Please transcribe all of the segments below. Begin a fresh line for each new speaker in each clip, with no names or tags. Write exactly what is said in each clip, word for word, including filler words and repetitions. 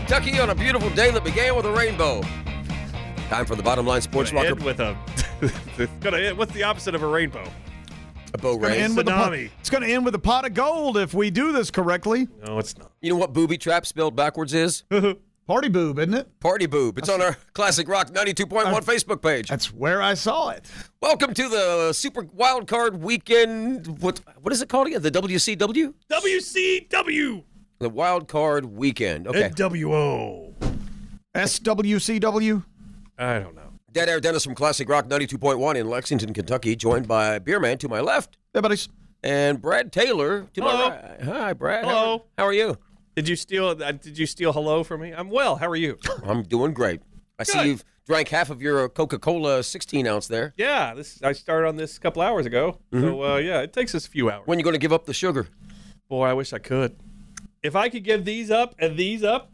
Kentucky on a beautiful day that began with a rainbow. Time for the Bottom Line Sports
Gonna
Locker.
end with a. It's gonna end, what's the opposite of a rainbow?
A bow
It's gonna
rain.
end with a pot-
Tsunami.
It's going to end with a pot of gold if we do this correctly.
No, it's not.
You know what booby trap spelled backwards is?
Party boob, isn't it?
Party boob. It's on our Classic Rock ninety-two point one Facebook page.
That's where I saw it.
Welcome to the Super Wild Card Weekend. What what is it called again? The W C W?
W C W.
The Wild Card Weekend. Okay.
N W O.
S W C W.
I don't know.
Dead Air Dennis from Classic Rock ninety-two point one in Lexington, Kentucky, joined by Beerman to my left
Hey, buddies.
and Brad Taylor to
Hello.
my right. Hi, Brad. How
Hello.
are, how are you?
Did you steal? Uh, did you steal hello from me? I'm well. How are you?
I'm doing great. I see
Good.
you've drank half of your Coca-Cola sixteen ounce there.
Yeah, this I started on this a couple hours ago. So uh, yeah, it takes us a few hours.
When are you going to give up the sugar?
Boy, I wish I could. If I could give these up and these up,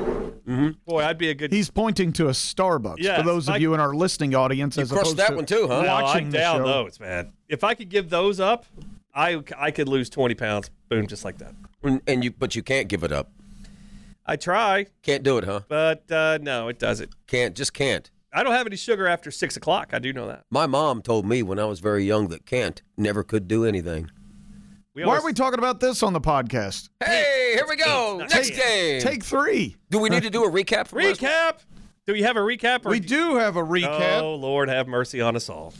boy, I'd be a good.
He's pointing to a Starbucks
Yes,
for those of
I-
you in our listening audience.
You
as
crushed
opposed
that
to
one too, huh?
No,
watching
I'm
the
down
show.
those, man. If I could give those up, I I could lose twenty pounds. Boom, just like that.
And, and you, but you can't give it up.
I try,
Can't do it, huh?
but uh, no, it doesn't.
Can't, just can't.
I don't have any sugar after six o'clock. I do know that.
My mom told me when I was very young that can't never could do anything.
We
Why
always-
are we talking about this on the podcast?
Hey, here we go.
Eight.
Next
Take-
game.
Take three.
Do we need to do a recap? From last week?
recap? Do we have a recap? Or
We do have a recap.
Oh Lord, have mercy on us all.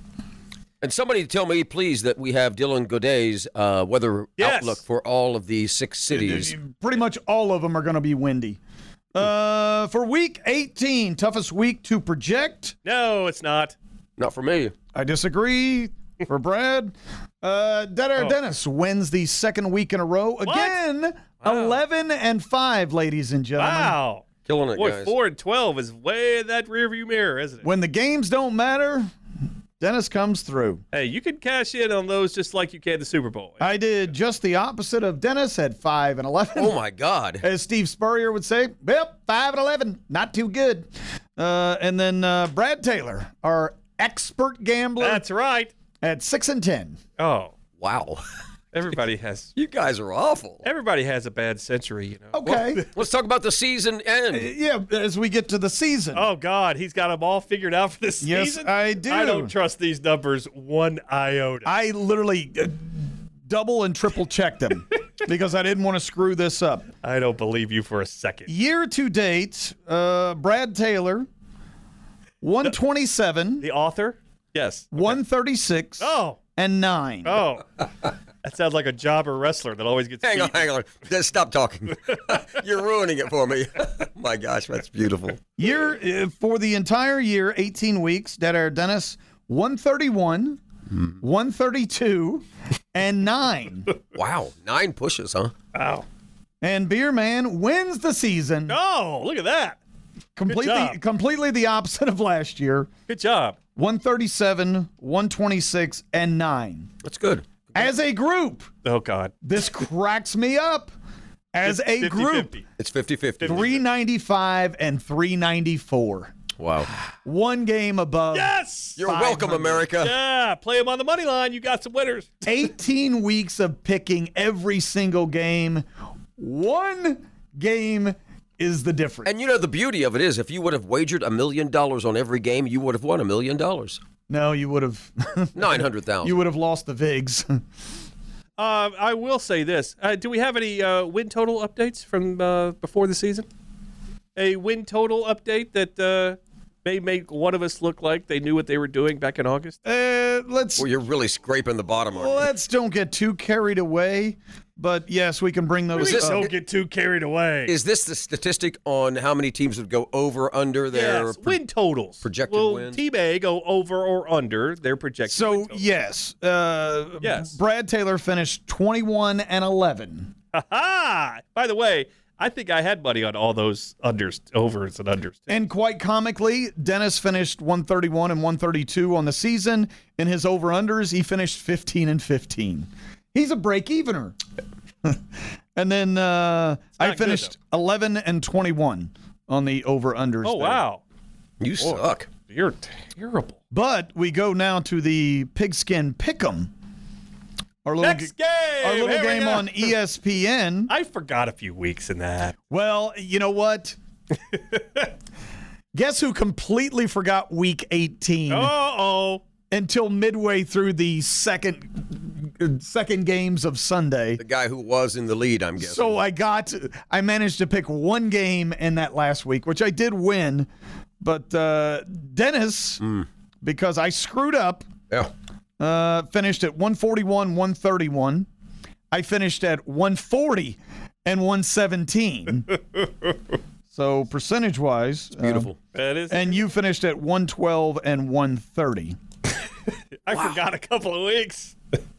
And somebody tell me, please, that we have Dylan Godet's uh, weather
Yes.
outlook for all of the six cities.
Pretty much all of them are going to be windy. Uh, for week eighteen, toughest week to project.
No, it's not.
Not for me.
I disagree. For Brad, uh, Dead Air
Oh.
Dennis wins the second week in a row again. Eleven and five, ladies and gentlemen.
Wow.
Killing it,
Boy,
guys.
four and twelve is way in that rearview mirror, isn't it?
When the games don't matter, Dennis comes through.
Hey, you can cash in on those just like you can the Super Bowl.
I did just the opposite of Dennis at five and eleven.
Oh, my God.
As Steve Spurrier would say, yep, five and eleven, not too good. Uh, and then uh, Brad Taylor, our expert gambler,
That's right.
at six and ten.
Oh,
Wow.
everybody has
You guys are awful.
everybody has a bad century, you know.
Okay,
Let's talk about the season end.
yeah. As we get to the season,
Oh God, he's got them all figured out for this
Yes,
season.
I do.
I don't trust these numbers one iota.
I literally uh, double and triple checked them because I didn't want to screw this up.
I don't believe you for a second.
Year to date, uh, Brad Taylor, one twenty-seven,
The author? Yes.
one thirty-six,
Oh,
and nine.
oh. That sounds like a jobber wrestler that always gets
Hang on,
beaten.
hang on. Just stop talking. You're ruining it for me. My gosh, that's beautiful.
Year uh, for the entire year, eighteen weeks. Dead Air Dennis, one thirty-one, one thirty-two, and nine.
Wow, nine pushes, huh?
Wow.
And Beer Man wins the season.
Oh, look at that.
completely,
job.
completely the opposite of last year.
Good job.
one thirty-seven, one twenty-six, and nine.
That's good.
As a group,
Oh God.
this cracks me up. As a
fifty
group,
fifty.
It's fifty-fifty.
three ninety-five and three ninety-four.
Wow.
One game above.
Yes.
You're
five
welcome,
hundred.
America.
Yeah. Play him on the money line. You got some winners.
eighteen weeks of picking every single game. One game is the difference.
And you know, the beauty of it is if you would have wagered a million dollars on every game, you would have won a million dollars.
No, you would have
nine hundred thousand.
you would have lost the Vigs.
Uh, I will say this. Uh, do we have any uh, win total updates from uh, before the season? A win total update that uh, may make one of us look like they knew what they were doing back in August?
uh, let's
Well, you're really scraping the bottom, aren't you?
let's don't get too carried away. But yes, we can bring those.
this-
up.
Don't get too carried away.
Is this the statistic on how many teams would go over, under their...
Yes, win totals.
projected
Will
wins?
Team A go over or under their projected
So
win totals?
yes, uh,
Yes.
Brad Taylor finished twenty-one and eleven.
Ha-ha! By the way, I think I had money on all those unders, overs and unders. Too.
And quite comically, Dennis finished one thirty-one and one thirty-two on the season. In his over-unders, he finished fifteen and fifteen. He's a break-evener. And then uh, I
not good,
finished eleven and twenty-one on the over-unders.
Oh,
there.
wow.
You suck.
You're terrible.
But we go now to the Pigskin Pick'em. Our little
Next
g-
game.
Our little
Here we
game
go.
on E S P N.
I forgot a few weeks in that.
Well, you know what? Guess who completely forgot Week eighteen
Uh-oh.
until midway through the second second games of Sunday.
The guy who was in the lead, I'm guessing.
So I got, I managed to pick one game in that last week, which I did win. But uh, Dennis,
Mm.
because I screwed up,
yeah.
uh, finished at one forty-one, one thirty-one. I finished at one forty and one seventeen. So percentage-wise,
Beautiful.
That is.
and you finished at one twelve and one thirty.
I forgot a couple of weeks.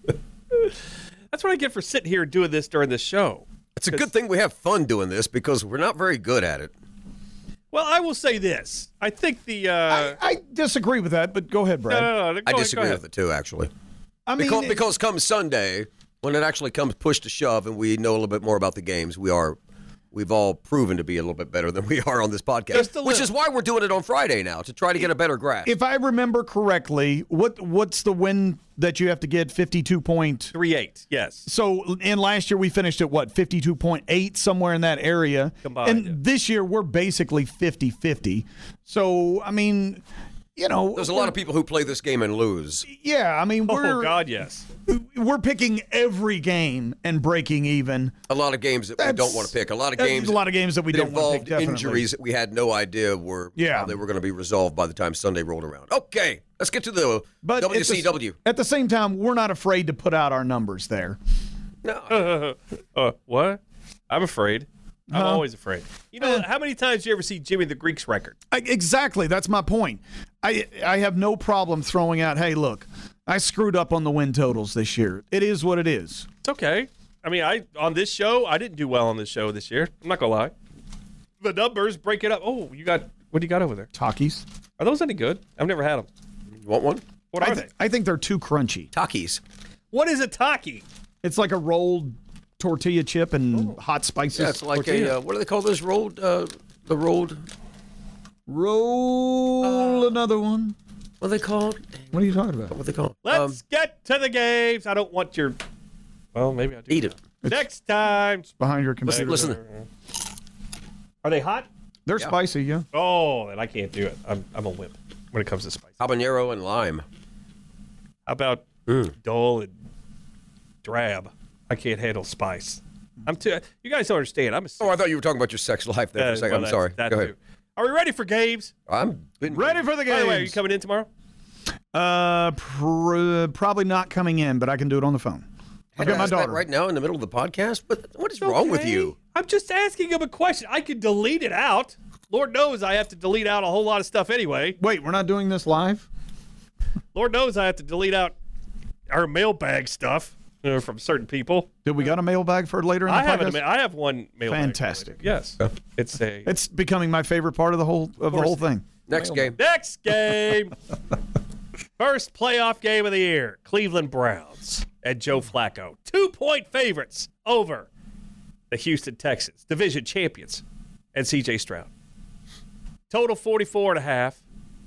That's what I get for sitting here doing this during the show.
It's a good thing we have fun doing this because we're not very good at it.
Well, I will say this. I think the. Uh,
I, I disagree with that, but go ahead,
no,
Brad.
no, no, no, go
I
ahead,
disagree
go ahead.
with it too, actually.
I mean,
Because, because come Sunday, when it actually comes push to shove and we know a little bit more about the games, we are, we've all proven to be a little bit better than we are on this podcast,
Just a
which
little.
is why we're doing it on Friday now, to try to get a better grasp.
if I remember correctly, what what's the win that you have to get? fifty-two point.
three eight, yes.
So in last year we finished at what, fifty-two point eight, somewhere in that area.
Combined,
and
yeah.
this year we're basically fifty-fifty. So I mean, you know,
There's a lot of people who play this game and lose.
yeah. I mean, we're
Oh, God, yes.
we're picking every game and breaking even.
A lot of games that we
That's-
don't want to pick. A lot of
That's
games
a lot of games that we
that
don't want to
involved
pick. Definitely.
injuries that we had no idea were
Yeah.
how they were going to be resolved by the time Sunday rolled around. Okay, let's get to the
But
W
at the-
C W.
At the same time, we're not afraid to put out our numbers there.
No,
Uh, what? I'm afraid. I'm
Huh?
always afraid. You know, how many times do you ever see Jimmy the Greek's record?
I, exactly. That's my point. I I have no problem throwing out, hey, look, I screwed up on the win totals this year. It is what it is.
It's okay. I mean, I on this show, I didn't do well on this show this year. I'm not gonna lie. The numbers break it up. Oh, you got what do you got over there?
Takis.
Are those any good? I've never had them.
you want one?
What are
I,
they?
th- I think they're too crunchy.
Takis.
What is a taki?
It's like a rolled tortilla chip and hot spices.
Yeah, it's like
tortilla.
a uh, what do they call this rolled? Uh, the rolled.
Roll another one.
What are they called?
What are you talking about?
What are they called?
Let's
Um,
get to the games. I don't want your. Well, maybe I do.
eat it.
Next time.
Behind your computer.
Listen.
Are they hot?
They're
Yeah.
spicy, yeah.
Oh, then I can't do it. I'm I'm a wimp when it comes to spice.
Habanero and lime.
How about dull and drab? I can't handle spice. I'm too. You guys don't understand. I'm a.
Oh, I thought you were talking about your sex life there for
Uh,
a second.
well,
I'm
that's-
sorry.
that
Go ahead.
too. Are we ready for games?
I'm been
Ready for the
By the way, are you
games.
coming in tomorrow?
Uh, pr- probably not coming in, but I can do it on the phone. I've got my
Ask that
daughter.
right now in the middle of the podcast. But what is wrong with
Okay.
you?
I'm just asking him a question. I could delete it out. Lord knows I have to delete out a whole lot of stuff anyway.
Wait, we're not doing this live?
Lord knows I have to delete out our mailbag stuff you know, from certain people.
Did we got a mailbag for later in the
I have,
podcast?
an, I have one mailbag.
Fantastic.
Yes. It's a
It's becoming my favorite part of the whole of the whole thing.
Next game.
next game. First playoff game of the year. Cleveland Browns and Joe Flacco. Two-point favorites over the Houston Texans, division champions, and C J Stroud. Total forty-four and a half.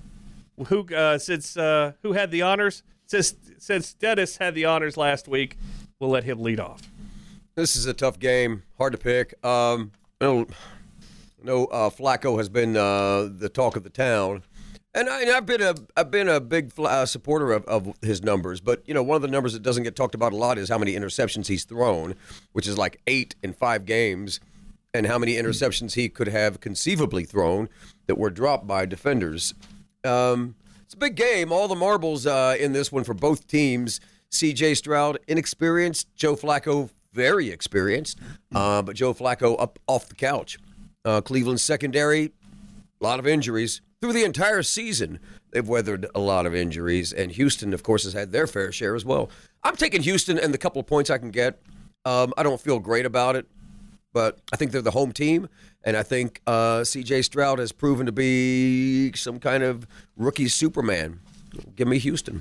Who uh, since uh, who had the honors? Since since Dennis had the honors last week, we'll let him lead off.
This is a tough game. Hard to pick. Um, no, no. Uh, Flacco has been uh, the talk of the town, and, I, and I've been a I've been a big uh, supporter of, of his numbers. But you know, one of the numbers that doesn't get talked about a lot is how many interceptions he's thrown, which is like eight in five games, and how many interceptions he could have conceivably thrown that were dropped by defenders. Um, it's a big game. All the marbles uh, in this one for both teams. C J Stroud, inexperienced. Joe Flacco, very experienced. Uh, but Joe Flacco up off the couch. Uh, Cleveland's secondary, a lot of injuries. Through the entire season, they've weathered a lot of injuries. And Houston, of course, has had their fair share as well. I'm taking Houston and the couple of points I can get. Um, I don't feel great about it. But I think they're the home team, and I think uh, C J Stroud has proven to be some kind of rookie Superman. Give me Houston.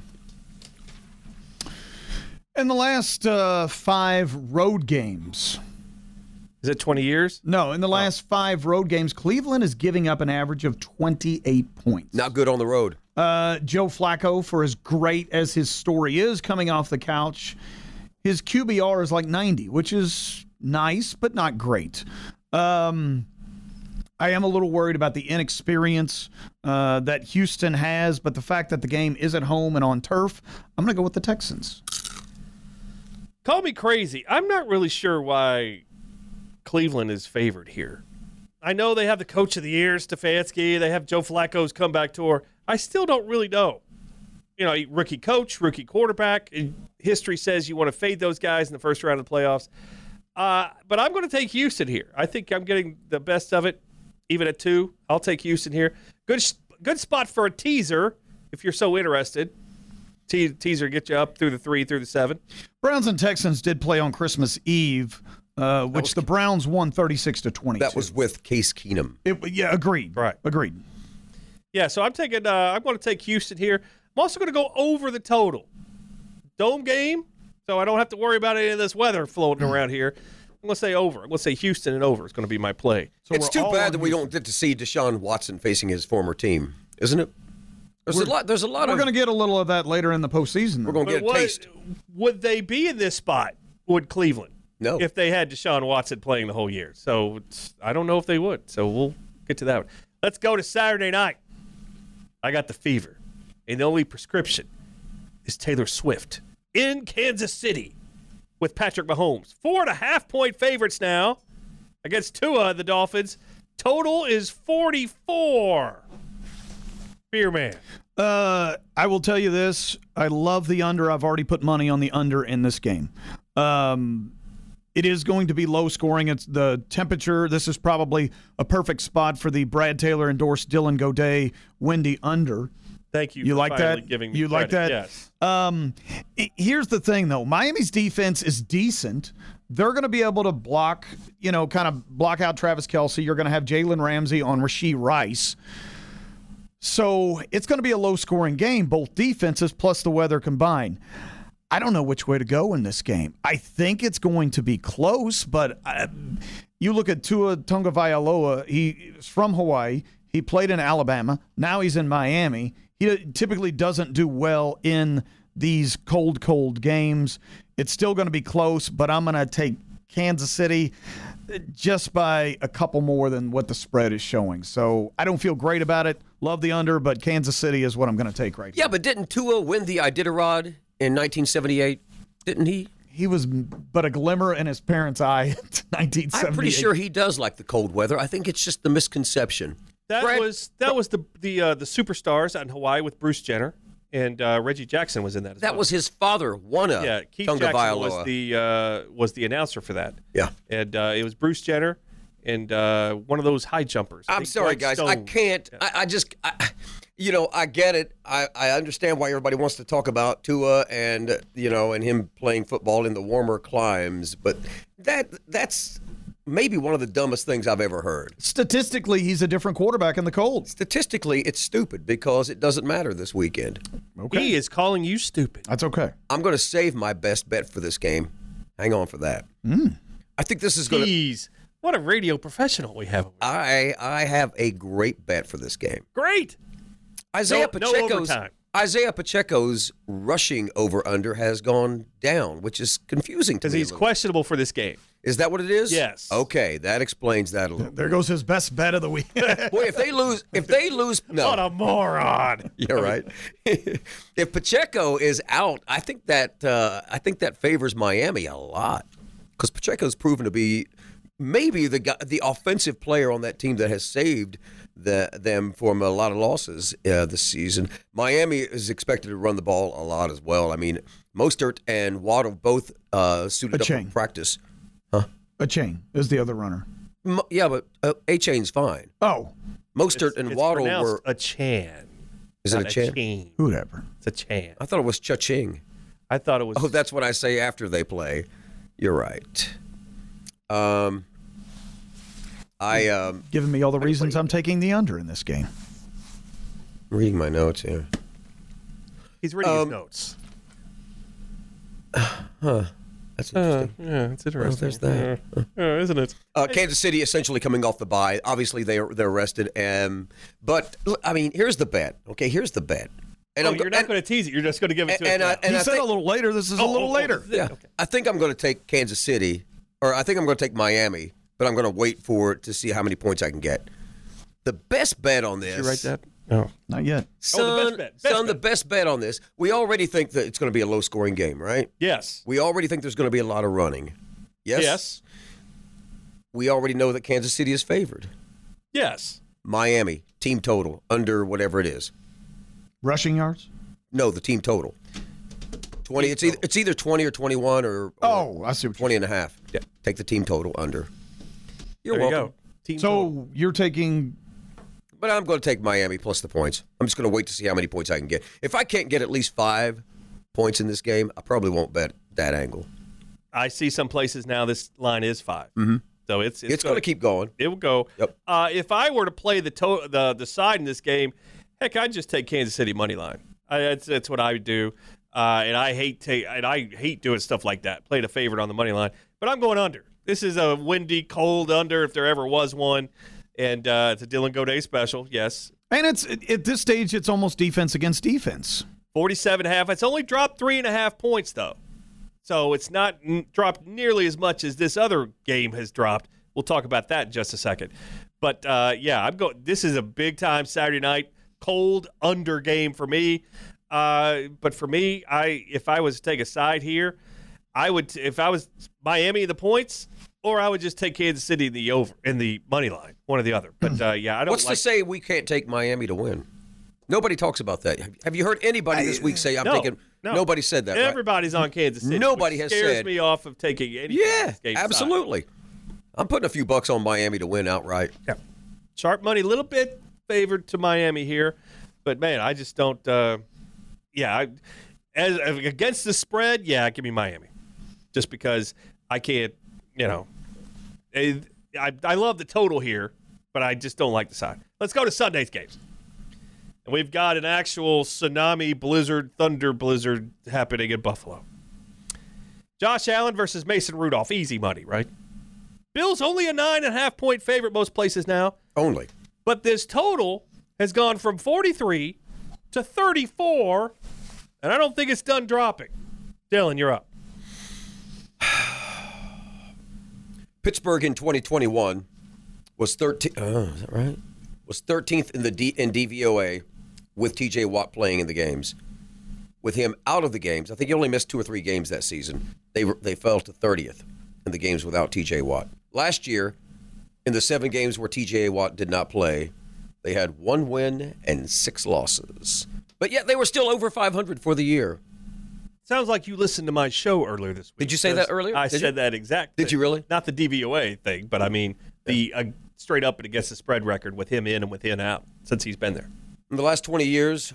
In the last uh, five road games,
Is it twenty years?
no, in the last five road games, Cleveland is giving up an average of twenty-eight points.
Not good on the road.
Uh, Joe Flacco, for as great as his story is coming off the couch, His Q B R is like ninety, which is nice, but not great. Um, I am a little worried about the inexperience uh, that Houston has, but the fact that the game is at home and on turf, I'm going to go with the Texans.
Call me crazy. I'm not really sure why Cleveland is favored here. I know they have the coach of the year, Stefanski. They have Joe Flacco's comeback tour. I still don't really know. You know, rookie coach, rookie quarterback. History says you want to fade those guys in the first round of the playoffs. Uh, but I'm going to take Houston here. I think I'm getting the best of it, even at two. I'll take Houston here. Good good spot for a teaser if you're so interested. Te- teaser get you up through the three, through the seven.
Browns and Texans did play on Christmas Eve, uh, which
was,
the Browns won thirty-six to twenty-two.
That was with Case Keenum.
It, yeah, agreed.
Right.
Agreed.
Yeah, so I'm taking. Uh, I'm going to take Houston here. I'm also going to go over the total. Dome game, so I don't have to worry about any of this weather floating around here. I'm going to say over. I'm going to say Houston and over is going to be my play.
So
It's
we're
too
all
bad
on
that we
Houston.
don't get to see Deshaun Watson facing his former team, isn't it? There's
We're-
a lot. There's a lot
We're
of.
going to get a little of that later in the postseason.
We're
though.
going to get a
what,
taste.
would they be in this spot? Would Cleveland?
No.
If they had Deshaun Watson playing the whole year. So it's, I don't know if they would. So we'll get to that one. Let's go to Saturday night. I got the fever. And the only prescription is Taylor Swift in Kansas City with Patrick Mahomes. Four and a half point favorites now against Tua, the Dolphins. Total is forty-four. Beer man.
Uh, I will tell you this. I love the under. I've already put money on the under in this game. Um, it is going to be low scoring. It's the temperature. This is probably a perfect spot for the Brad Taylor endorsed Dylan Godet windy under.
Thank you.
You
for
like
finally
that?
Giving me
You like
credit.
that?
Yes.
Um, i- here's the thing, though. Miami's defense is decent. They're going to be able to block, you know, kind of block out Travis Kelce. You're going to have Jalen Ramsey on Rashee Rice. So it's going to be a low-scoring game, both defenses plus the weather combined. I don't know which way to go in this game. I think it's going to be close, but I, you look at Tua Tagovailoa. He is from Hawaii. He played in Alabama. Now he's in Miami. He typically doesn't do well in these cold, cold games. It's still going to be close, but I'm going to take Kansas City just by a couple more than what the spread is showing. So I don't feel great about it. Love the under, but Kansas City is what I'm going to take right
Yeah,
now.
but didn't Tua win the Iditarod in nineteen seventy-eight? Didn't he?
He was but a glimmer in his parents' eye in nineteen seventy-eight.
I'm pretty sure he does like the cold weather. I think it's just the misconception.
That
Brad-
was that was the the uh, the superstars out in Hawaii with Bruce Jenner, and uh, Reggie Jackson was in that as
That
well.
was his father, won a
yeah. Keith
Tonga
Jackson was
Vailoa.
the uh, was the announcer for that,
Yeah.
and uh, it was Bruce Jenner and uh, one of those high jumpers. I
I'm
think
sorry,
Greg
guys. I
Stone.
can't. I, I just, I, you know, I get it. I, I understand why everybody wants to talk about Tua and, you know, and him playing football in the warmer climes. But that that's maybe one of the dumbest things I've ever heard.
Statistically, he's a different quarterback in the cold.
Statistically, it's stupid because it doesn't matter this weekend.
Okay.
He is calling you stupid.
That's okay.
I'm going to save my best bet for this game. Hang on for that. Mm. I think this is going to.
Jeez, what a radio professional we have.
I I have a great bet for this game.
Great.
Isaiah
No- no
Pacheco's
overtime.
Isaiah Pacheco's rushing over under has gone down, which is confusing to
Because
me. a
he's
little.
questionable for this game.
Is that what it is?
Yes.
Okay, that explains that a little.
There goes his best bet of the week.
Boy, if they lose, if they lose, no,
What a moron.
you're right. If Pacheco is out, I think that uh, I think that favors Miami a lot because Pacheco's proven to be maybe the guy, the offensive player on that team that has saved the, them from a lot of losses uh, this season. Miami is expected to run the ball a lot as well. I mean, Mostert and Waddle both uh, suited up
Achane.
for practice.
A chain is the other runner.
Mo- yeah, but uh, A-Chain's fine.
Oh,
Mostert and
It's
Waddle
pronounced
were.
a chan.
Is it
not
a Chan?
chain.
whatever.
It's a chan.
I thought it was Cha-Ching.
I thought it was.
Oh, that's what I say after they play. You're right. Um, I um,
Giving me all the reasons I'm taking the under in this game.
I'm reading my notes here.
He's reading
um,
his notes.
That's
Uh,
interesting.
yeah, it's interesting.
there's that.
Uh, uh, isn't it?
Uh, Kansas City essentially coming off the bye. Obviously, they are they're rested. Um, but l- I mean, here's the bet. Okay, here's the bet. And
oh,
I'm go-
you're not
and-
going to tease it. You're just going to give it to
and,
us.
I,
now.
and
he
I
said
think,
a little later. This is
Oh,
a little
oh,
later.
oh,
yeah,
okay.
I think I'm going to take Kansas City, or I think I'm going to take Miami, but I'm going to wait for it to see how many points I can get. The best bet on this.
Did you write that? No.
Not yet.
Son,
Oh, the best bet. Best
son, the
bet.
best bet on this. We already think that it's going to be a low-scoring game, right?
Yes.
We already think there's going to be a lot of running. Yes?
Yes.
We already know that Kansas City is favored.
Yes.
Miami, team total, under whatever it is.
Rushing yards?
No, the team total. twenty. It's either, it's either twenty or twenty-one or, or
Oh, I see what you're
twenty and a half.
Yeah.
Take the team total under. You're
There you
welcome.
go. Team
So
total.
you're taking
But I'm going to take Miami plus the points. I'm just going to wait to see how many points I can get. If I can't get at least five points in this game, I probably won't bet that angle.
I see some places now this line is five. Mm-hmm. So it's it's,
It's going to keep going.
It will go.
Yep.
Uh, if I were to play the to- the the side in this game, heck, I'd just take Kansas City money line. I, that's that's what I would do. Uh, and I hate take and I hate doing stuff like that. Playing a favorite on the money line, but I'm going under. This is a windy, cold under if there ever was one, and uh, it's a Dylan Goday special. Yes,
and it's at this stage it's almost defense against defense.
forty-seven and a half. It's only dropped three and a half points though, so it's not n- dropped nearly as much as this other game has dropped. We'll talk about that in just a second. But uh, yeah, I'm going. This is a big time Saturday night cold under game for me. Uh, but for me, I if I was to take a side here, I would if I was Miami the points, or I would just take Kansas City in the over in the money line, one or the other. But uh, yeah, I don't.
What's
like,
to say we can't take Miami to win? Nobody talks about that. Have- Have you heard anybody this week say, I'm
no,
thinking,
no.
nobody said that, right?
Everybody's on Kansas City.
Nobody
which
has
scares
said-
me off of taking any
Yeah,
game side.
absolutely. I'm putting a few bucks on Miami to win outright.
Yeah. Sharp money, a little bit favored to Miami here, but man, I just don't. Uh, yeah, I, as against the spread, yeah, give me Miami, just because I can't. You know, I, I I love the total here, but I just don't like the side. Let's go to Sunday's games, and we've got an actual tsunami blizzard, thunder blizzard happening in Buffalo. Josh Allen versus Mason Rudolph, easy money, right? Bill's only a nine and a half point favorite most places now.
Only.
But this total has gone from forty-three to thirty-four, and I don't think it's done dropping. Dylan, you're up.
Pittsburgh in twenty twenty-one was thirteenth. Oh, is that right? Was thirteenth in the D, in D V O A with T J Watt playing in the games. With him out of the games, I think he only missed two or three games that season. They were, they fell to thirtieth in the games without T J Watt. Last year, in the seven games where T J Watt did not play, they had one win and six losses. But yet they were still over five hundred for the year.
Sounds like you listened to my show earlier this week.
Did you say that
because
earlier?
I
Did
said
you?
that exact
Did
thing.
you really?
Not the D V O A thing, but I mean the uh, straight up and against the spread record with him in and with him out since he's been there.
In the last twenty years,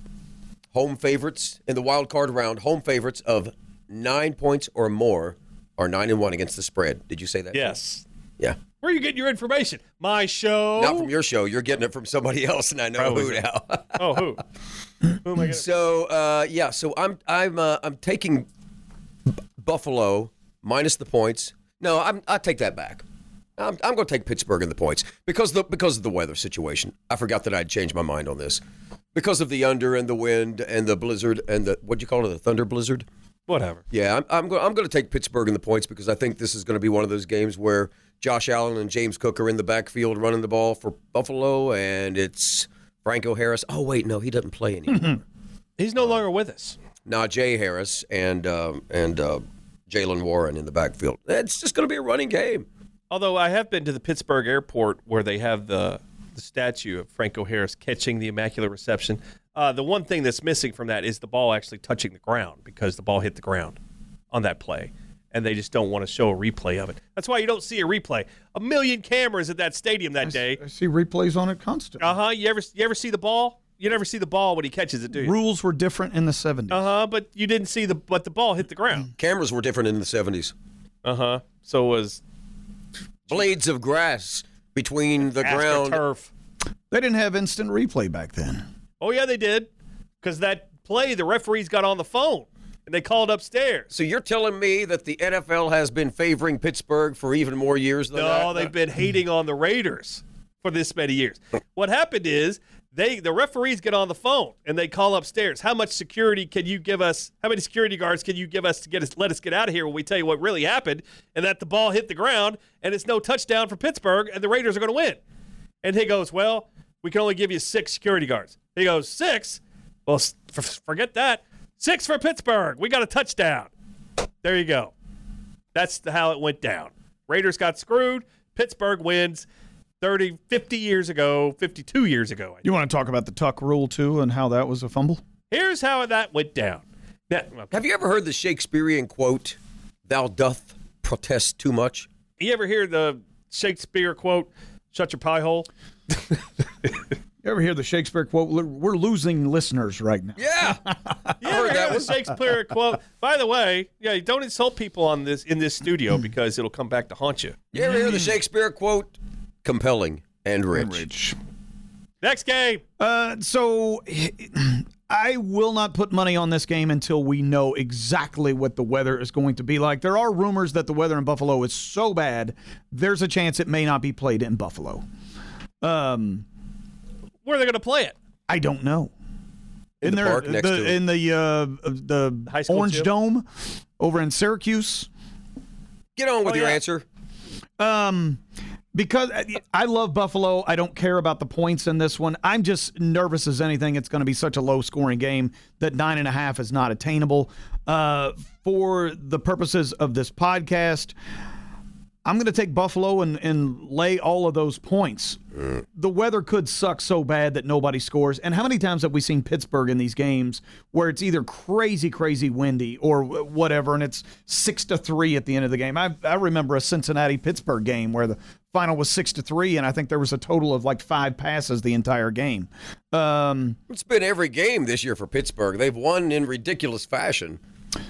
home favorites in the wild card round, home favorites of nine points or more are nine and one against the spread. Did you say that?
Yes.
Yeah.
Where are you getting your information? My show?
Not from your show. You're getting it from somebody else, and I know
Probably
who
so.
now.
Oh, who? Who am I going to
So uh, yeah, so I'm I'm uh, I'm taking B- Buffalo minus the points. No, I'm I take that back. I'm I'm going to take Pittsburgh in the points because the because of the weather situation. I forgot that I'd changed my mind on this because of the under and the wind and the blizzard and the what'd you call it, the thunder blizzard.
Whatever.
Yeah, I'm I'm going I'm going to take Pittsburgh in the points because I think this is going to be one of those games where Josh Allen and James Cook are in the backfield running the ball for Buffalo, and it's Franco Harris. Oh wait, no, he doesn't play anymore.
He's no longer with us.
Najee Harris and um, and uh, Jalen Warren in the backfield. It's just going to be a running game.
Although I have been to the Pittsburgh airport where they have the, the statue of Franco Harris catching the Immaculate Reception. Uh, the one thing that's missing from that is the ball actually touching the ground because the ball hit the ground on that play. And they just don't want to show a replay of it. That's why you don't see a replay. A million cameras at that stadium that day.
I see replays on it constantly.
Uh huh. You ever you ever see the ball? You never see the ball when he catches it, do you?
Rules were different in the seventies.
Uh huh. But you didn't see the but the ball hit the ground.
Cameras were different in the seventies.
Uh huh. So was
Blades of grass between the ground.
AstroTurf.
They didn't have instant replay back then.
Oh yeah, they did. Because that play, the referees got on the phone and they called upstairs.
So you're telling me that the N F L has been favoring Pittsburgh for even more years than that?
No, they've been hating on the Raiders for this many years. What happened is they the referees get on the phone and they call upstairs. How much security can you give us? How many security guards can you give us to get us let us get out of here when we tell you what really happened and that the ball hit the ground and it's no touchdown for Pittsburgh and the Raiders are going to win? And he goes, well, we can only give you six security guards. He goes, six? Well, f- forget that. Six for Pittsburgh. We got a touchdown. There you go. That's the, how it went down. Raiders got screwed. Pittsburgh wins. thirty, fifty years ago, fifty-two years ago. I
You want to talk about the Tuck rule, too, and how that was a fumble?
Here's how that went down. Now,
Have you ever heard the Shakespearean quote, "Thou doth protest too much"?
you ever hear the Shakespeare quote, shut your pie hole?
You ever hear the Shakespeare quote? We're losing listeners right now.
Yeah.
You ever hear the Shakespeare quote? By the way, yeah, don't insult people on this in this studio because it'll come back to haunt you.
You ever hear the Shakespeare quote? Compelling and rich.
Rich.
Next game.
Uh, so I will not put money on this game until we know exactly what the weather is going to be like. There are rumors that the weather in Buffalo is so bad, there's a chance it may not be played in Buffalo. Um,
Where are they going to play it?
I don't know.
In, in the
their,
park next
the,
to it.
in the uh, the
High school
Orange
gym?
Dome over in Syracuse.
Get on with
Oh,
your
yeah.
answer.
Um, because I love Buffalo. I don't care about the points in this one. I'm just nervous as anything. It's going to be such a low-scoring game that nine and a half is not attainable. Uh, for the purposes of this podcast, I'm going to take Buffalo and, and lay all of those points. Mm. The weather could suck so bad that nobody scores. And how many times have we seen Pittsburgh in these games where it's either crazy, crazy windy or whatever, and it's six to three at the end of the game? I, I remember a Cincinnati-Pittsburgh game where the final was six to three, and I think there was a total of like five passes the entire game. Um,
It's been every game this year for Pittsburgh. They've won in ridiculous fashion.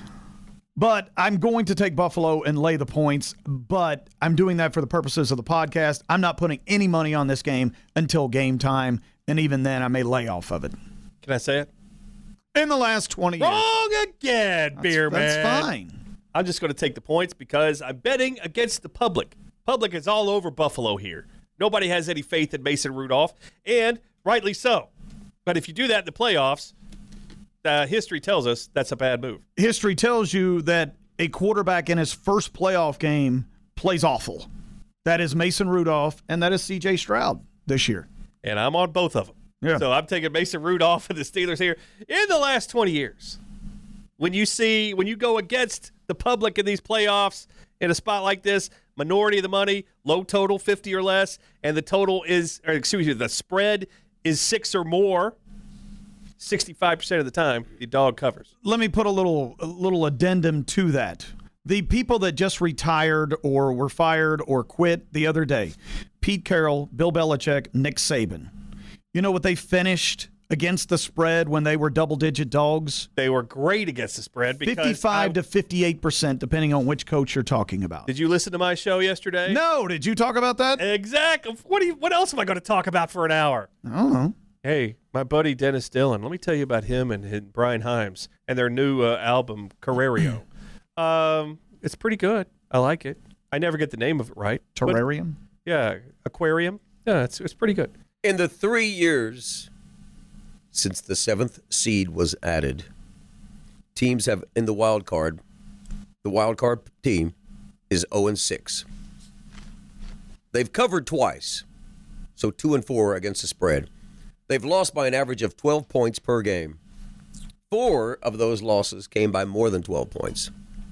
But I'm going to take Buffalo and lay the points, but I'm doing that for the purposes of the podcast. I'm not putting any money on this game until game time, and even then I may lay off of it.
Can I say it?
In the last twenty years.
Wrong again,
That's,
beer man.
that's fine.
I'm just going to take the points because I'm betting against the public. Public is all over Buffalo here. Nobody has any faith in Mason Rudolph, and rightly so. But if you do that in the playoffs, Uh, history tells us that's a bad move.
History tells you that a quarterback in his first playoff game plays awful. That is Mason Rudolph, and that is C J Stroud this year.
And I'm on both of them.
Yeah.
So I'm taking Mason Rudolph and the Steelers here. In the last twenty years, when you see, when you go against the public in these playoffs in a spot like this, minority of the money, low total, fifty or less, and the total is, or excuse me, the spread is six or more, sixty-five percent of the time, the dog covers.
Let me put a little a little addendum to that. The people that just retired or were fired or quit the other day, Pete Carroll, Bill Belichick, Nick Saban. You know what they finished against the spread when they were double-digit dogs?
They were great against the spread. Because
fifty-five
I,
to fifty-eight percent, depending on which coach you're talking about.
Did you listen to my show yesterday?
No, did you talk about that?
Exactly. What do you? What else am I going to talk about for an hour?
I don't know.
Hey, my buddy Dennis Dillon. Let me tell you about him and, and Brian Himes and their new uh, album, Carrario. um, it's pretty good. I like it. I never get the name of it right. but-
Terrarium?
yeah, Aquarium. Yeah, it's it's pretty good.
In the three years since the seventh seed was added, teams have in the wild card. The wild card team is zero and six. They've covered twice, so two and four against the spread. They've lost by an average of twelve points per game. Four of those losses came by more than twelve points.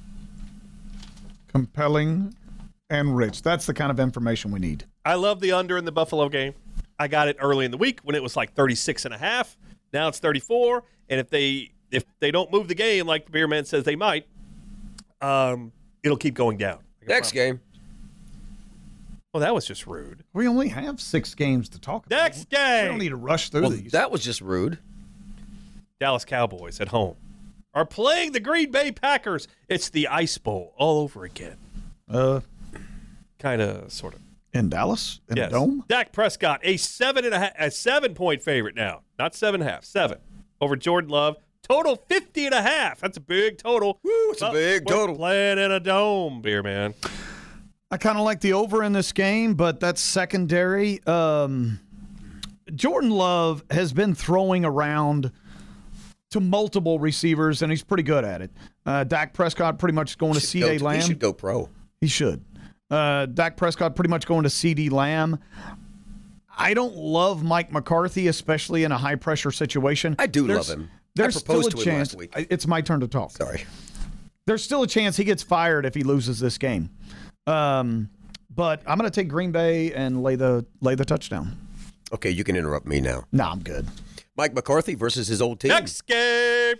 Compelling and rich. That's the kind of information we need.
I love the under in the Buffalo game. I got it early in the week when it was like thirty-six and a half. Now it's thirty-four. And if they if they don't move the game like the beer man says they might, um, it'll keep going down.
Next game.
Well, that was just rude.
We only have six games to talk about.
Next
We
game.
don't need to rush through
Well,
these.
that was just rude.
Dallas Cowboys at home are playing the Green Bay Packers. It's the Ice Bowl all over again.
uh,
Kind of, sort of.
in Dallas? In
Yes.
a dome?
Dak Prescott, a seven and a half, a seven point favorite now, not seven and a half, seven over Jordan Love. Total fifty and a half. That's a big total.
Woo, it's a
But
big
we're
total.
Playing in a dome, beer man.
I kind of like the over in this game, but that's secondary. Um, Jordan Love has been throwing around to multiple receivers, and he's pretty good at it. Uh, Dak Prescott pretty much going to C D Lamb.
He should go pro.
He should. Uh, Dak Prescott pretty much going to C D Lamb. I don't love Mike McCarthy, especially in a high-pressure situation.
I do
there's,
love him.
There's
I proposed
still a
to him
chance.
last week.
It's my turn to talk.
Sorry.
There's still a chance he gets fired if he loses this game. Um, but I'm going to take Green Bay and lay the lay the touchdown.
Okay, you can interrupt me now.
No, I'm good.
Mike McCarthy versus his old team.
Next game.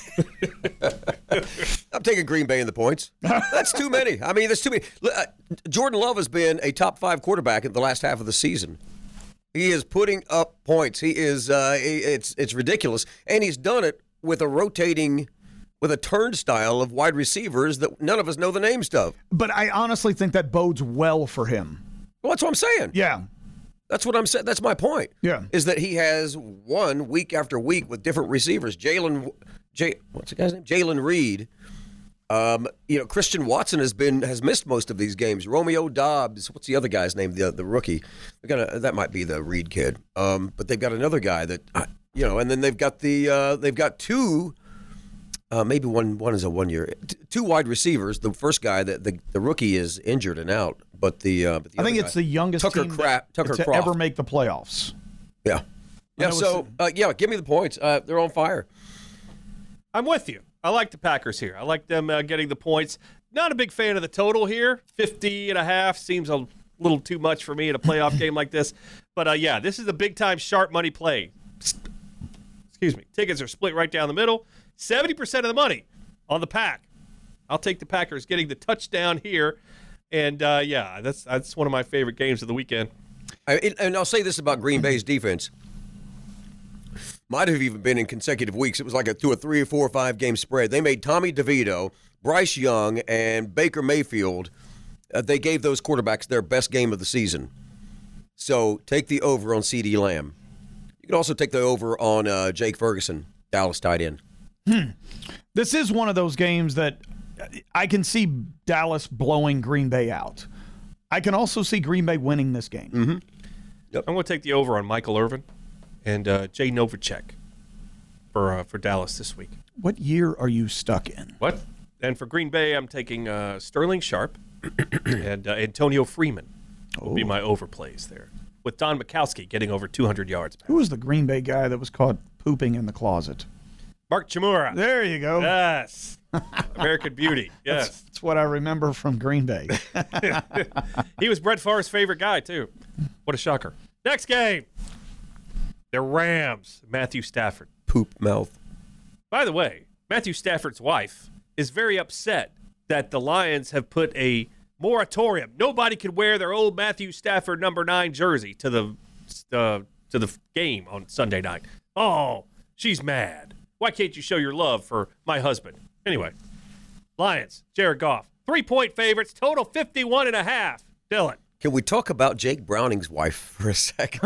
I'm taking Green Bay in the points. That's too many. I mean, that's too many. Uh, Jordan Love has been a top five quarterback in the last half of the season. He is putting up points. He is. Uh, it's it's ridiculous, and he's done it with a rotating, with a turnstile of wide receivers that none of us know the names of.
But I honestly think that bodes well for him.
Well, that's what I'm saying.
Yeah.
That's what I'm saying. That's my point.
Yeah.
Is that he has won week after week with different receivers. Jalen, J, what's the guy's name? Jalen Reed. Um, you know, Christian Watson has been has missed most of these games. Romeo Dobbs. What's the other guy's name? The the rookie. They got a, that might be the Reed kid. Um, but they've got another guy that uh, you know, and then they've got the uh, they've got two. Uh, maybe one one is a one year. T- two wide receivers. The first guy, the the, the rookie is injured and out. But the, uh, but the
I think
other
it's
guy,
the youngest
Tucker
team
Cra- Tucker
to
Croft.
ever make the playoffs.
Yeah. Yeah,
was-
so, uh, yeah, give me the points. Uh, they're on fire.
I'm with you. I like the Packers here. I like them uh, getting the points. Not a big fan of the total here. fifty and a half seems a little too much for me in a playoff game like this. But, uh, yeah, this is a big-time sharp money play. Excuse me. Tickets are split right down the middle. seventy percent of the money on the Pack. I'll take the Packers getting the touchdown here. And, uh, yeah, that's that's one of my favorite games of the weekend.
I, and I'll say this about Green Bay's defense. Might have even been in consecutive weeks. It was like a two or three or four or five game spread. They made Tommy DeVito, Bryce Young, and Baker Mayfield. Uh, they gave those quarterbacks their best game of the season. So take the over on C D Lamb. You can also take the over on uh, Jake Ferguson, Dallas tight end.
Hmm. This is one of those games that I can see Dallas blowing Green Bay out. I can also see Green Bay winning this game.
Mm-hmm.
Yep. I'm going to take the over on Michael Irvin and uh, Jay Novacek for uh, for Dallas this week.
What year are you stuck in?
What? And for Green Bay, I'm taking uh, Sterling Sharp and uh, Antonio Freeman will
Oh.
be my overplays there, with Don Mikowski getting over two hundred yards.
Who was the Green Bay guy that was caught pooping in the closet?
Mark Chmura.
There you go.
Yes. American Beauty. Yes.
That's, that's what I remember from Green Bay.
He was Brett Favre's favorite guy, too. What a shocker. Next game. The Rams. Matthew Stafford.
Poop mouth.
By the way, Matthew Stafford's wife is very upset that the Lions have put a moratorium. Nobody can wear their old Matthew Stafford number nine jersey to the uh, to the game on Sunday night. Oh, she's mad. Why can't you show your love for my husband? Anyway, Lions, Jared Goff, three-point favorites, total fifty-one and a half. Dylan.
Can we talk about Jake Browning's wife for a second?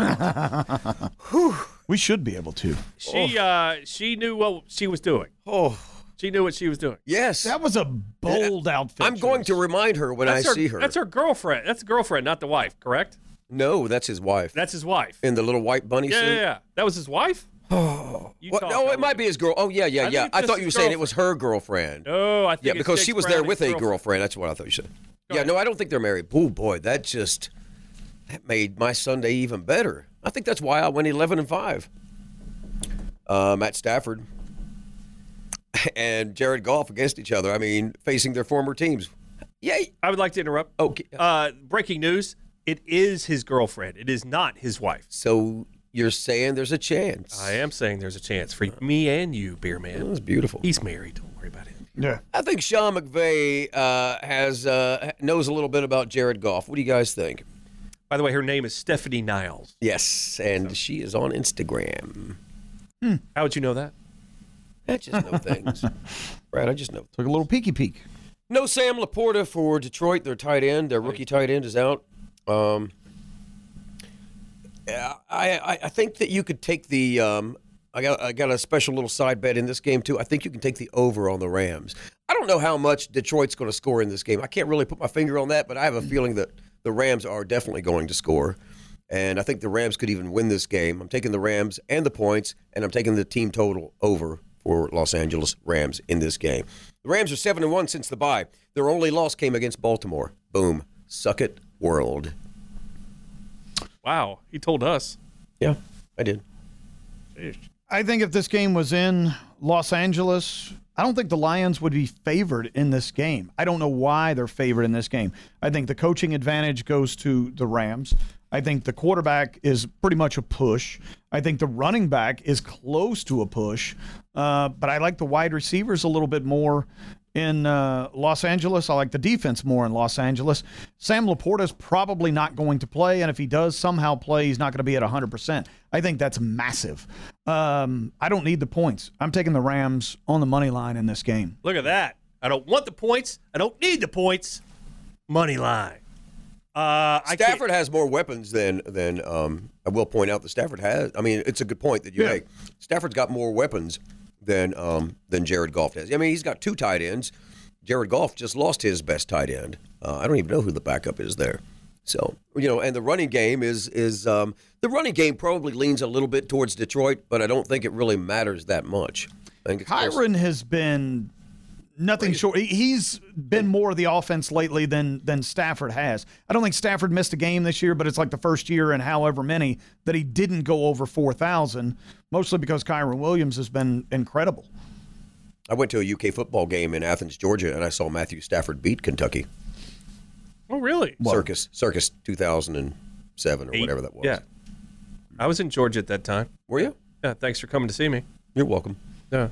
We should be able to.
She uh, she knew what she was doing.
Oh,
She knew what she was doing.
yes.
That was a bold outfit.
I'm going to remind her when
That's
I
her,
see her.
That's her girlfriend. That's a girlfriend, not the wife, correct?
No, that's his wife.
That's his wife.
In the little white bunny
Yeah,
suit.
yeah, yeah. That was his wife? Oh.
What? No, it might be his girl. Oh, yeah, yeah,
I think
yeah.
it's
I
just
thought you were
his
saying it was her girlfriend.
No, I think
Yeah,
it's
because
Jake
she was there
Browning's
with a
girlfriend.
girlfriend. That's what I thought you said.
Go
yeah,
ahead.
no, I don't think they're married. Oh, boy, that just that made my Sunday even better. I think that's why I went eleven and five. Uh, Matt Stafford and Jared Goff against each other. I mean, facing their former teams. Yay.
I would like to interrupt.
Okay.
Uh, breaking news. It is his girlfriend. It is not his wife.
So you're saying there's a chance.
I am saying there's a chance for me and you, Beer Man.
That's beautiful.
He's married. Don't worry about it.
Yeah.
I think Sean McVay uh, has uh, knows a little bit about Jared Goff. What do you guys think?
By the way, her name is Stephanie Niles.
Yes, and she is on Instagram.
How would you know that?
I just know things. Right, I just know.
Took a little peeky peek.
No Sam Laporta for Detroit. Their tight end, their rookie tight end is out. Um, yeah, I, I I think that you could take the. Um, I got I got a special little side bet in this game too. I think you can take the over on the Rams. I don't know how much Detroit's going to score in this game. I can't really put my finger on that, but I have a feeling that the Rams are definitely going to score. and I think the Rams could even win this game. I'm taking the Rams and the points, and I'm taking the team total over for Los Angeles Rams in this game. The Rams are seven and one since the bye. Their only loss came against Baltimore. Boom. Suck it, world.
Wow, he told us.
Yeah, I did.
Jeez.
I think if this game was in Los Angeles, I don't think the Lions would be favored in this game. I don't know why they're favored in this game. I think the coaching advantage goes to the Rams. I think the quarterback is pretty much a push. I think the running back is close to a push. Uh, but I like the wide receivers a little bit more in uh, Los Angeles. I like the defense more in Los Angeles. Sam Laporta is probably not going to play, and if he does somehow play, he's not going to be at one hundred percent. I think that's massive. Um, I don't need the points. I'm taking the Rams on the money line in this game.
Look at that. I don't want the points. I don't need the points. Money line. Uh, I
Stafford
can't.
has more weapons than than um, I will point out that Stafford has. I mean, it's a good point that you
Yeah.
make. Stafford's got more weapons than um, than Jared Goff has. I mean, he's got two tight ends. Jared Goff just lost his best tight end. Uh, I don't even know who the backup is there. So, you know, and the running game is is um, the running game probably leans a little bit towards Detroit, but I don't think it really matters that much. I think it's
Kyron has been nothing short. He- He's been more of the offense lately than than Stafford has. I don't think Stafford missed a game this year, but it's like the first year in however many that he didn't go over four thousand, mostly because Kyron Williams has been incredible.
I went to a U K football game in Athens, Georgia, and I saw Matthew Stafford beat Kentucky.
Oh, really?
Circus, Circus two thousand seven or
Eight.
whatever that was.
Yeah. I was in Georgia at that time.
Were you?
Yeah, thanks for coming to see me.
You're welcome.
Yeah.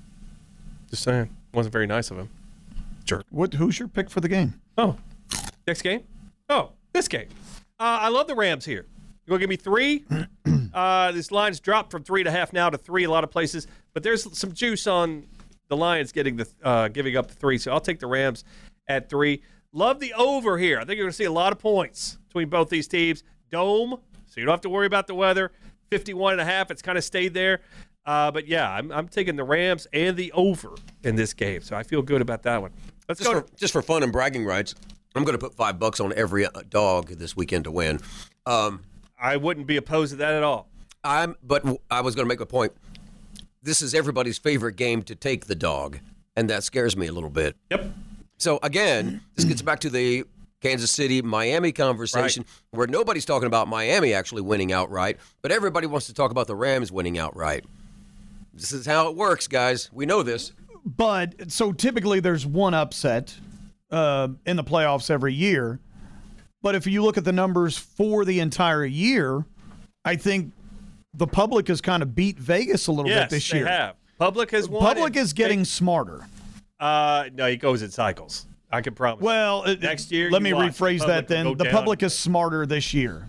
Just saying. Wasn't very nice of him. Jerk.
What? Who's your pick for the game?
Oh. Next game? Oh, this game. Uh, I love the Rams here. You going to give me three? uh, this line's dropped from three and a half now to three a lot of places, but there's some juice on the Lions getting the uh, giving up the three, so I'll take the Rams at three. Love the over here. I think you're going to see a lot of points between both these teams. Dome, so you don't have to worry about the weather. fifty-one and a half, it's kind of stayed there. Uh, but, yeah, I'm, I'm taking the Rams and the over in this game, so I feel good about that one. Let's
Just
go.
for, just for fun and bragging rights, I'm going to put five bucks on every uh, dog this weekend to win. Um,
I wouldn't be opposed to that at all.
I'm, but w- I was going to make a point. This is everybody's favorite game to take the dog, and that scares me a little bit.
Yep.
So, again, this gets back to the Kansas City-Miami conversation
Right.
where nobody's talking about Miami actually winning outright, but everybody wants to talk about the Rams winning outright. This is how it works, guys. We know this.
But so typically there's one upset uh, in the playoffs every year. But if you look at the numbers for the entire year, I think the public has kind of beat Vegas a little
Yes,
bit this
they
year.
have. Public has won.
Public
and
is getting
they-
smarter.
Uh, no, he goes in cycles. I can promise.
Well, it-
Next year,
let
you
me
watch.
rephrase
The
that
public will
then.
go
The
down.
public is smarter this year.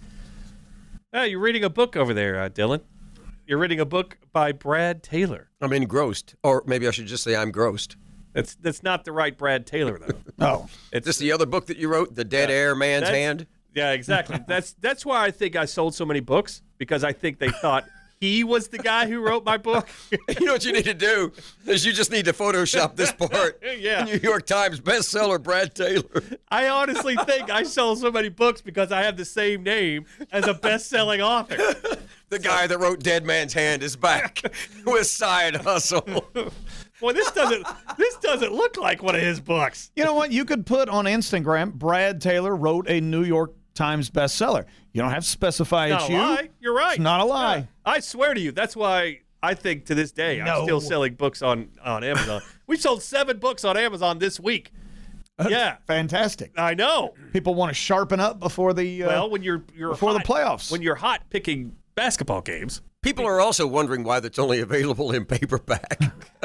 Oh, you're reading a book over there, uh, Dylan. You're reading a book by Brad Taylor.
I'm engrossed. Or maybe I should just say I'm grossed.
That's that's not the right Brad Taylor though.
Oh,
It's
This the other book that you wrote, The Dead Air Man's
That's-
Hand?
Yeah, exactly. that's that's why I think I sold so many books, because I think they thought he was the guy who wrote my book.
You know what you need to do is you just need to Photoshop this part.
Yeah.
New York Times bestseller Brad Taylor.
I honestly think I sold so many books because I have the same name as a best-selling author.
The guy that wrote Dead Man's Hand is back with Side Hustle.
Boy, this doesn't this doesn't look like one of his books.
you know what? You could put on Instagram, Brad Taylor wrote a New York Times bestseller. You don't have to specify
Not
it's
a
you.
lie. You're right.
It's not a lie.
Yeah. I swear to you, that's why I think to this day I'm
No.
still selling books on, on Amazon. We've sold seven books on Amazon this week. Yeah,
Fantastic.
I know.
People want to sharpen up before the uh,
Well, when you're you're
before the
hot-
playoffs.
when you're hot picking basketball games,
People are also wondering why that's only available in paperback.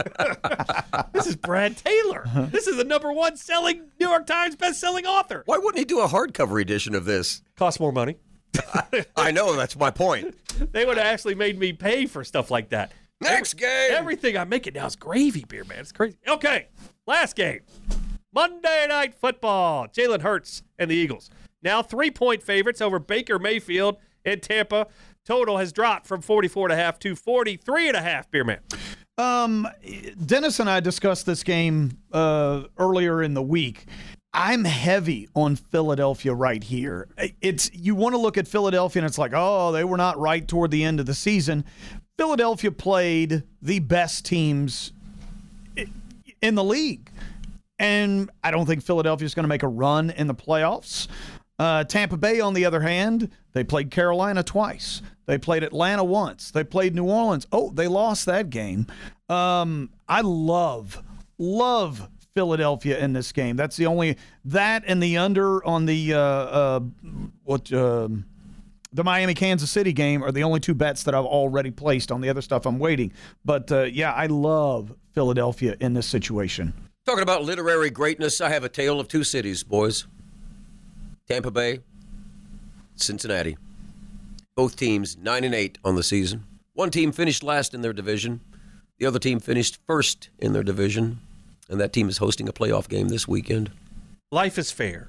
this is Brad Taylor.
Uh-huh.
This is the number one selling New York Times best-selling author.
Why wouldn't he do a hardcover edition of this?
Costs more money.
I know, that's my point.
They would have actually made me pay for stuff like that.
Next game.
Everything I'm making now is gravy beer, man. It's crazy. Okay, last game. Monday Night Football. Jalen Hurts and the Eagles. Now three-point favorites over Baker Mayfield in Tampa. Total has dropped from forty-four and a half to forty-three and a half, beer man.
Um, Dennis and I discussed this game uh, earlier in the week, I'm heavy on Philadelphia right here. It's you want to look at Philadelphia and it's like, oh, they were not right toward the end of the season. Philadelphia played the best teams in the league. And I don't think Philadelphia is going to make a run in the playoffs. Uh, Tampa Bay, on the other hand, they played Carolina twice. They played Atlanta once. They played New Orleans. Oh, they lost that game. Um, I love, love Philadelphia in this game. That's the only that and the under on the uh, uh, what uh, the Miami Kansas City game are the only two bets that I've already placed. On the other stuff, I'm waiting. But uh, yeah, I love Philadelphia in this situation.
Talking about literary greatness, I have a tale of two cities, boys. Tampa Bay, Cincinnati. Both teams nine and eight on the season. One team finished last in their division. The other team finished first in their division. And that team is hosting a playoff game this weekend.
Life is fair.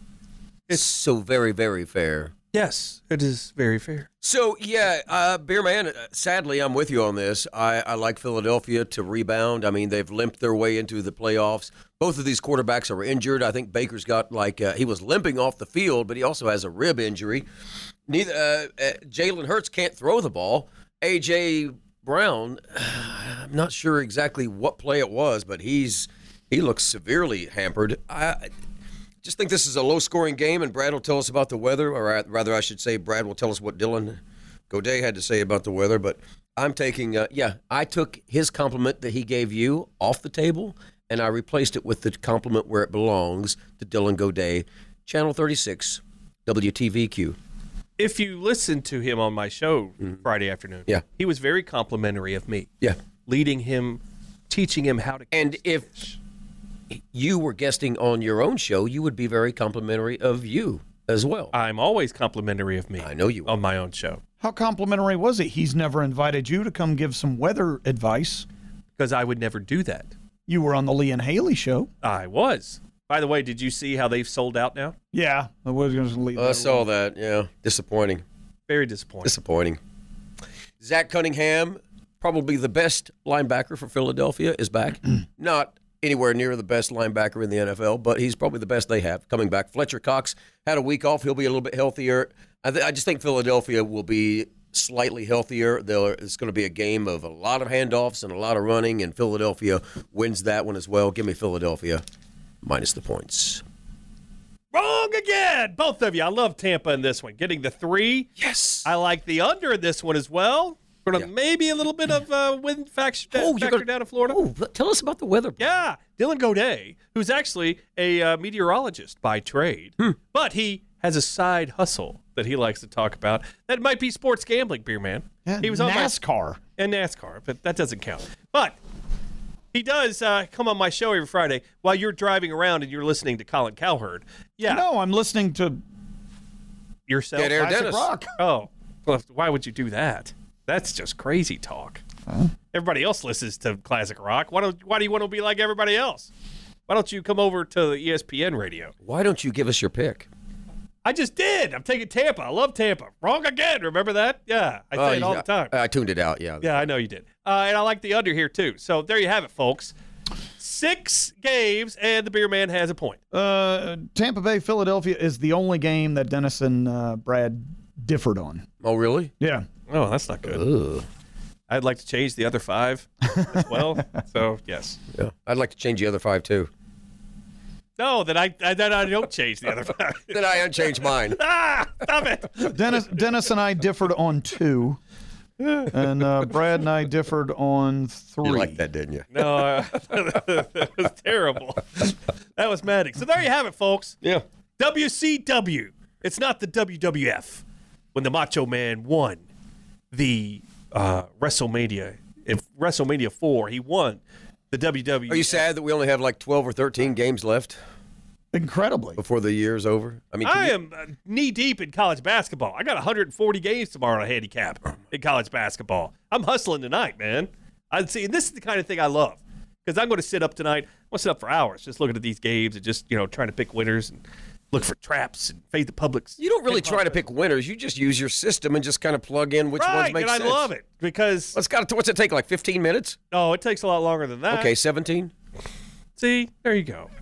It's so very, very fair.
Yes, it is very fair.
So, yeah, uh, Beer Man, sadly, I'm with you on this. I, I like Philadelphia to rebound. I mean, they've limped their way into the playoffs. Both of these quarterbacks are injured. I think Baker's got, like, uh, he was limping off the field, but he also has a rib injury. Neither uh, uh, Jalen Hurts can't throw the ball. A J. Brown, I'm not sure exactly what play it was, but he's he looks severely hampered. I just think this is a low-scoring game, and Brad will tell us about the weather, or rather, I should say Brad will tell us what Dylan Godet had to say about the weather. But I'm taking, uh, yeah, I took his compliment that he gave you off the table, and I replaced it with the compliment where it belongs to Dylan Godet, Channel thirty-six, W T V Q.
If you listen to him on my show
Mm-hmm.
Friday afternoon,
Yeah.
he was very complimentary of me.
Yeah.
Leading him, teaching him how to
And
catch
if
fish.
you were guesting on your own show, you would be very complimentary of you as well.
I'm always complimentary of me.
I know you are.
On my own show.
How complimentary was it? He's never invited you to come give some weather advice.
Because I would never do that.
You were on the Lee and Haley show.
I was. By the way, did you see how they've sold out now?
Yeah, I was going to leave.
I saw that, yeah. Disappointing.
Very disappointing.
Disappointing. Zach Cunningham, probably the best linebacker for Philadelphia, is back. Not anywhere near the best linebacker in the N F L, but he's probably the best they have coming back. Fletcher Cox had a week off. He'll be a little bit healthier. I, th- I just think Philadelphia will be slightly healthier. They'll, it's going to be a game of a lot of handoffs and a lot of running, and Philadelphia wins that one as well. Give me Philadelphia minus the points.
Wrong again. Both of you. I love Tampa in this one. Getting the three.
Yes.
I like the under in this one as well. Going to
Yeah.
maybe a little bit of uh, wind factor,
Oh, you're
factor
gonna-
down in Florida.
Oh, tell us about the weather.
Yeah, Dylan Godet, who's actually a uh, meteorologist by trade,
Hmm.
but he has a side hustle that he likes to talk about. That might be sports gambling, Beer Man.
Yeah,
he was on my-
NASCAR.
and NASCAR, but that doesn't count. But he does uh, come on my show every Friday while you're driving around and you're listening to Colin Cowherd. Yeah,
No, I'm listening to
yourself.
Dead Air
Classic
Dennis.
Rock.
Oh, well, why would you do that? That's just crazy talk. Everybody else listens to classic rock. Why don't? Why do you want to be like everybody else? Why don't you come over to the E S P N radio?
Why don't you give us your pick?
I just did. I'm taking Tampa. I love Tampa. Wrong again. Remember that? Yeah, I say
Oh,
it all
yeah.
the time.
I tuned it out, yeah.
Yeah, I know you did. Uh, and I like the under here too. So there you have it, folks. Six games, and the Beer Man has a point.
uh, Tampa Bay, Philadelphia is the only game that Dennis and uh, Brad differed on.
Oh, really?
Yeah.
Oh, that's not good.
Ugh.
I'd like to change the other five as well. So yes.
Yeah. I'd like to change the other five, too.
No, that I, I that I don't change the other five.
Then I unchanged mine.
ah, stop it.
Dennis Dennis and I differed on two, and uh, Brad and I differed on three.
You liked that, didn't you?
No, uh, that was terrible. That was maddening. So there you have it, folks.
Yeah.
W C W. It's not the W W F. When the Macho Man won the uh, WrestleMania, in WrestleMania four, he won the W W F.
Are you sad that we only have like twelve or thirteen games left
Incredibly.
before the year's over? I mean, can
I
you-
am uh, knee deep in college basketball. I got one hundred forty games tomorrow to handicap in college basketball. I'm hustling tonight, man. I see, and this is the kind of thing I love because I'm going to sit up tonight. I'm going to sit up for hours just looking at these games and just you know trying to pick winners and look for traps and fade the public's.
you don't really try to pick winners. You just use your system and just kind of plug in which
right,
ones make
and I
sense.
love it because
What's got? What's it take? Like fifteen minutes?
oh, it takes a lot longer than that.
Okay, seventeen.
See, there you go.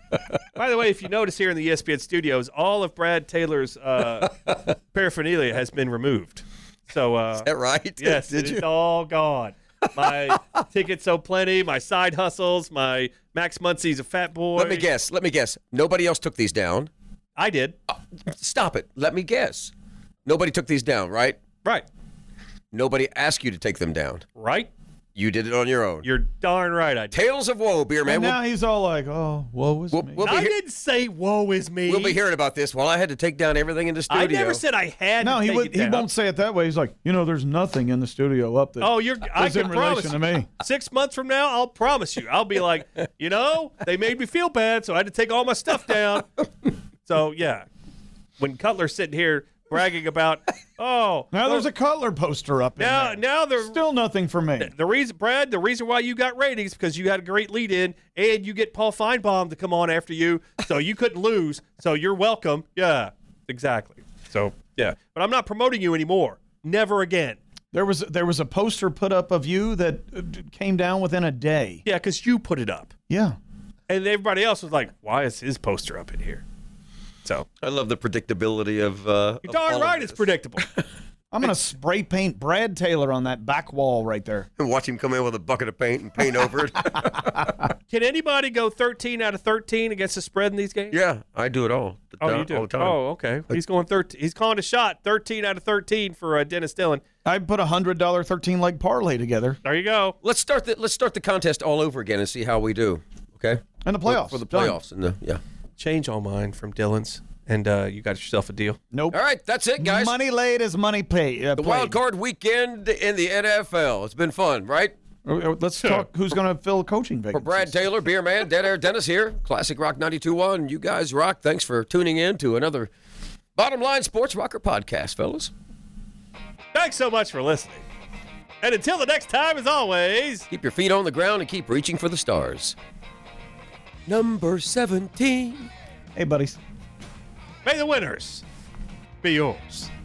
By the way, if you notice here in the E S P N studios, all of Brad Taylor's uh, paraphernalia has been removed. So, uh,
Is that right?
yes,
Did
it's
you?
all gone. My Tickets So Plenty, my side hustles, my Max Muncie's a fat boy.
Let me guess. Let me guess. Nobody else took these down.
I did.
Stop it. Let me guess. Nobody took these down, right?
Right.
Nobody asked you to take them down.
Right?
You did it on your own.
You're darn right I did.
Tales of woe, beer man.
And
We'll,
now he's all like, "Oh, woe is
we'll,
me."
we'll be
I
he-
didn't say woe is me.
we'll be hearing about this. Well, I had to take down everything in the studio.
I never said I had
no,
to
he
take
would.
it
He
down.
won't say it that way. He's like, you know, there's nothing in the studio up that
Oh, you're. I
is
can
in
promise
relation to
you.
me.
Six months from now, I'll promise you. I'll be like, you know, they made me feel bad, so I had to take all my stuff down. So yeah, when Cutler's sitting here bragging about, oh,
Now there's a Cutler poster up.
now
in there.
now they're
Still nothing for me.
the reason, Brad, the reason why you got ratings because you had a great lead in, and you get Paul Feinbaum to come on after you, so you couldn't lose. So you're welcome. Yeah, exactly. So yeah, but I'm not promoting you anymore. Never again.
There was there was a poster put up of you that uh, came down within a day.
Yeah, because you put it up,
Yeah.
and everybody else was like, "Why is his poster up in here?" So
I love the predictability of. Uh,
you're
of
darn
all
right,
of
it's
this.
predictable.
I'm gonna spray paint Brad Taylor on that back wall right there.
And watch him come in with a bucket of paint and paint over it.
Can anybody go thirteen out of thirteen against the spread in these games?
Yeah, I do it all. The
Oh,
time-
you do.
All the time.
Oh, okay. He's going thirteen. He's calling a shot. Thirteen out of thirteen for uh, Dennis Dillon.
I put a hundred dollar thirteen leg parlay together
There you go.
Let's start the let's start the contest all over again and see how we do. Okay.
in the playoffs.
For the
Done.
playoffs and the yeah.
Change all mine from Dylan's, and uh, you got yourself a deal.
Nope.
All right, that's it, guys.
Money laid is money paid. Uh,
The wild card weekend in the N F L. It's been fun, right?
Let's talk. Who's going to fill coaching
For
vacancies?
Brad Taylor, Beer Man, Dead Air Dennis here. Classic Rock ninety-two point one. You guys rock. Thanks for tuning in to another Bottom Line Sports Rocker podcast, fellas.
Thanks so much for listening. And until the next time, as always,
Keep your feet on the ground and keep reaching for the stars. Number seventeen.
Hey, buddies.
may the winners be yours.